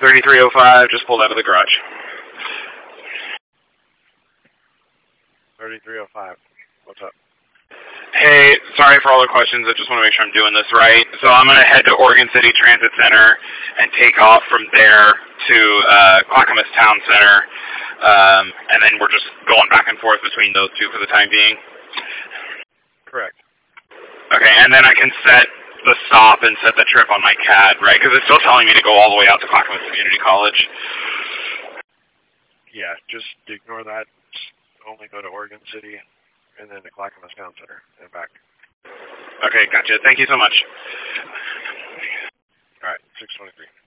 3305, just pulled out of the garage. 3305. What's up? Hey, sorry for all the questions. I just want to make sure I'm doing this right. So I'm going to head to Oregon City Transit Center and take off from there to Clackamas Town Center. And then we're just going back and forth between those two for the time being. Correct. Okay, and then I can set the stop and set the trip on my CAD, right? Because it's still telling me to go all the way out to Clackamas Community College. Yeah, just ignore that. Just only go to Oregon City and then to Clackamas Town Center and back. Okay, gotcha. Thank you so much. All right, 623.